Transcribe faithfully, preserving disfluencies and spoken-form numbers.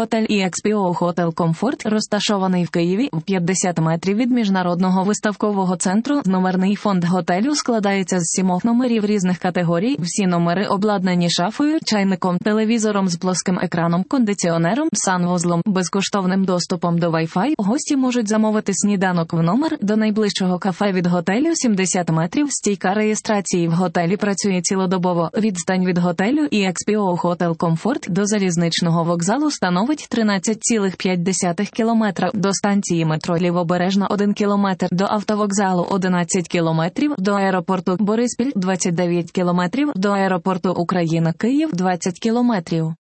Готель і екс пі о Hotel Comfort розташований в Києві в п'ятдесят метрів від міжнародного виставкового центру. Номерний фонд готелю складається з сімох номерів різних категорій. Всі номери обладнані шафою, чайником, телевізором з плоским екраном, кондиціонером, санвузлом, безкоштовним доступом до Wi-Fi. Гості можуть замовити сніданок в номер, до найближчого кафе від готелю сімдесят метрів. Стійка реєстрації в готелі працює цілодобово. Відстань від готелю і екс пі о Hotel Comfort до залізничного вокзалу становить тринадцять цілих п'ять десятих кілометра, до станції метро Лівобережна один кілометр, до автовокзалу одинадцять кілометрів, до аеропорту Бориспіль двадцять дев'ять кілометрів, до аеропорту Україна Київ двадцять кілометрів.